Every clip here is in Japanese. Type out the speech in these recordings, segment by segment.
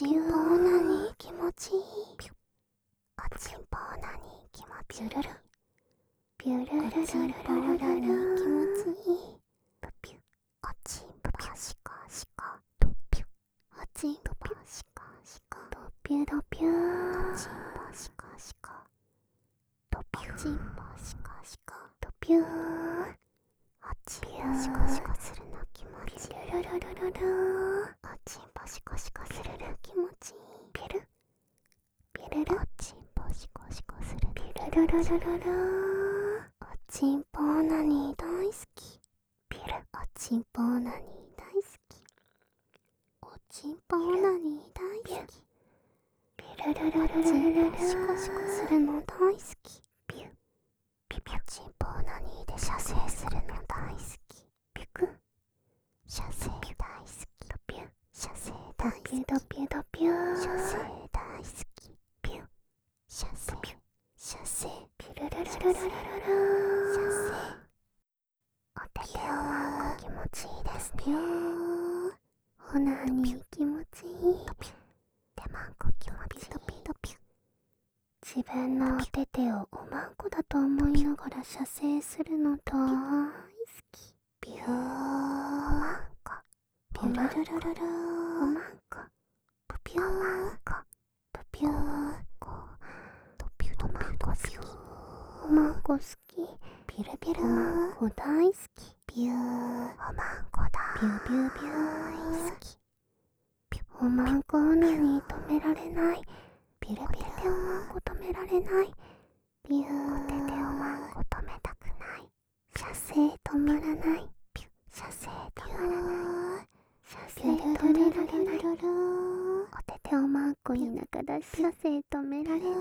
ちんぽなに気持ちいい。おちんぽなに気持ちいい。ピュルルルルルルルル気持ちいい。プピュおちんぽシコシコドピュおちんぽシコシコドピュドピュおちんぽシコシコドピュおちんぽシコシコドピュおちんぽシコシコするの気持ちいい。ルルルルルルおちんぽシコシコするの気持ちいい。ピュルピュルルおちんぽシコシコするピュルルルルルルおちんぽなに大好き。ピュルおちんぽなに大好き。おちんぽなに大好き。ピュルルルルルルシコシコするの大好き。ピュピピュおちんぽなにで射精するの大好き。ピュク射精大好き。ドピュ射精大好き。ドピュドピュ射精大好き。ピュ射精射精ピュルルルルルルル射精お手手をまんこ気持ちいいですね。おなに気持ちいい。手まんこ気持ちいい。自分のお手手をおまんこだと思いながら射精するの大好き。ピューおまんこピュルルルルルおまんこプピューおまんこプピューこドピュドマンコ好き。おまんこ好き。ピュルピュルおまんこ大好き。ピューおまんこだ。ピューピューピュー好き。おまんこなに止められない。ピュルピュルおまんこ止められない。ピューお手手おまんこ止めたくない。射精止まらない。ピュ射精止まらない。射精止められない。お手手おまんこ田舎だし射精止められない。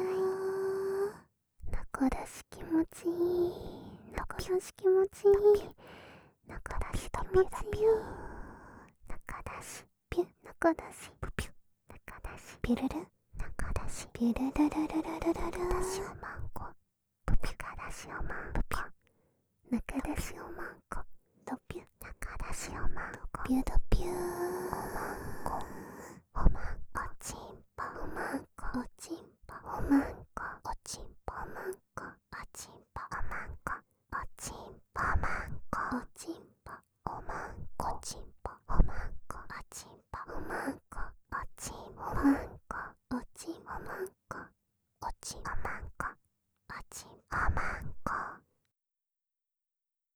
中出し気持ちいい。中出し気持ちいい。中出し気持ちいい。中出しピュ中出しピュ中出しピュルル中出しピュルルルルルルルル出しおまんこプピュ中出しおまんこ中出しおまんこドピュ中出しおまんこピュドピュ